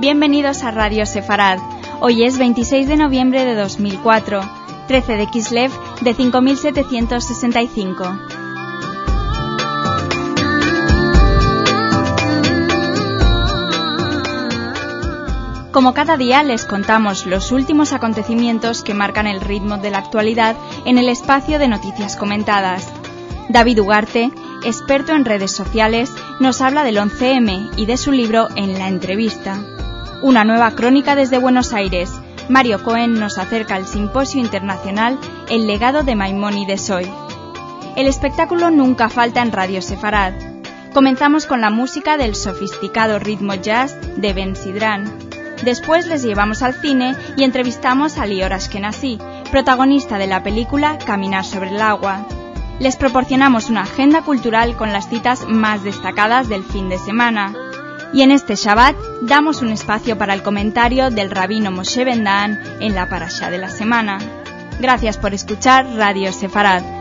Bienvenidos a Radio Sefarad. Hoy es 26 de noviembre de 2004, 13 de Kislev de 5765. Como cada día les contamos los últimos acontecimientos que marcan el ritmo de la actualidad en el espacio de noticias comentadas. David Ugarte, experto en redes sociales, nos habla del 11M y de su libro En la entrevista. Una nueva crónica desde Buenos Aires. Mario Cohen nos acerca al simposio internacional El legado de Maimónides hoy. El espectáculo nunca falta en Radio Sefarad. Comenzamos con la música del sofisticado ritmo jazz de Ben Sidran. Después les llevamos al cine y entrevistamos a Lior Ashkenazi, protagonista de la película Caminar sobre el agua. Les proporcionamos una agenda cultural con las citas más destacadas del fin de semana. Y en este Shabbat damos un espacio para el comentario del rabino Moshe Ben Daan en la parashá de la semana. Gracias por escuchar Radio Sefarad.